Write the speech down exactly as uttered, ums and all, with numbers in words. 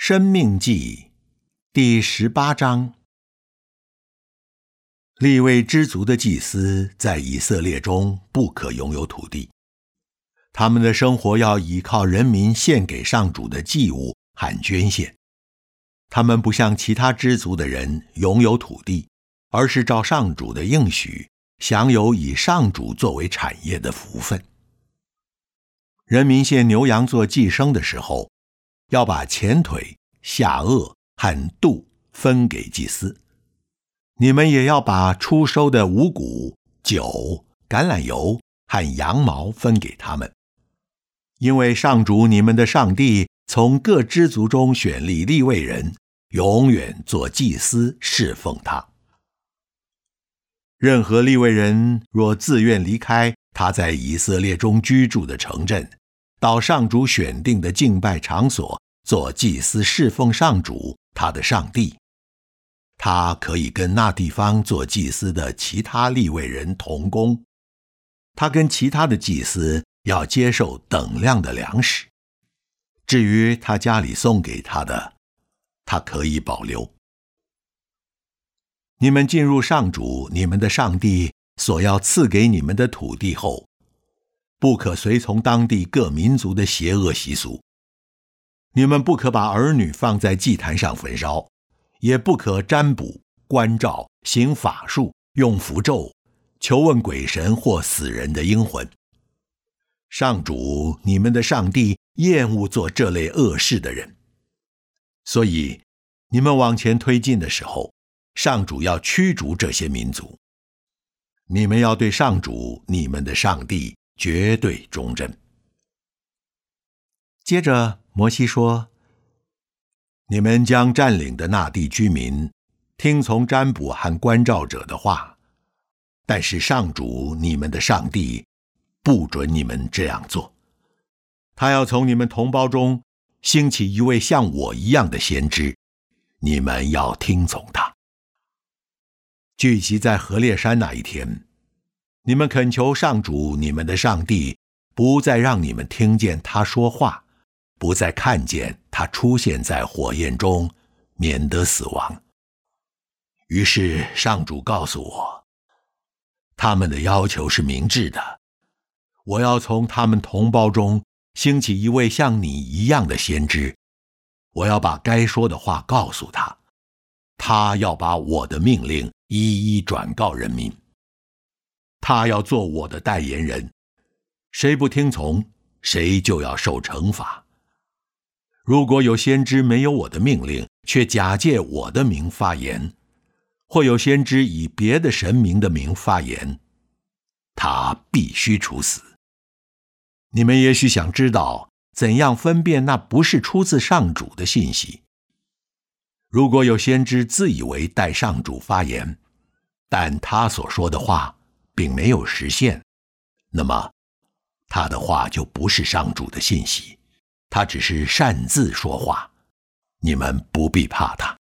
申命记第十八章。利未支族的祭司在以色列中不可拥有土地，他们的生活要依靠人民献给上主的祭物和捐献。他们不像其他支族的人拥有土地，而是照上主的应许，享有以上主作为产业的福分。人民献牛羊做祭牲的时候，要把前腿、下颚和肚分给祭司。你们也要把初收的五谷、酒、橄榄油和羊毛分给他们，因为上主你们的上帝从各支族中选立利未人，永远做祭司侍奉他。任何利未人若自愿离开他在以色列中居住的城镇，到上主选定的敬拜场所做祭司侍奉上主他的上帝，他可以跟那地方做祭司的其他利未人同工，他跟其他的祭司要接受等量的粮食。至于他家里送给他的，他可以保留。你们进入上主你们的上帝所要赐给你们的土地后，不可随从当地各民族的邪恶习俗。你们不可把儿女放在祭坛上焚烧，也不可占卜、观照、行法术、用符咒、求问鬼神或死人的阴魂。上主你们的上帝厌恶做这类恶事的人，所以你们往前推进的时候，上主要驱逐这些民族。你们要对上主你们的上帝绝对忠贞。接着摩西说，你们将占领的那地居民听从占卜和观照者的话，但是上主你们的上帝不准你们这样做。他要从你们同胞中兴起一位像我一样的先知，你们要听从他。聚集在何烈山那一天，你们恳求上主你们的上帝不再让你们听见他说话，不再看见他出现在火焰中，免得死亡。于是上主告诉我，他们的要求是明智的，我要从他们同胞中兴起一位像你一样的先知，我要把该说的话告诉他，他要把我的命令一一转告人民，他要做我的代言人，谁不听从，谁就要受惩罚。如果有先知没有我的命令，却假借我的名发言，或有先知以别的神明的名发言，他必须处死。你们也许想知道怎样分辨那不是出自上主的信息。如果有先知自以为代上主发言，但他所说的话并没有实现，那么他的话就不是上主的信息，他只是擅自说话，你们不必怕他。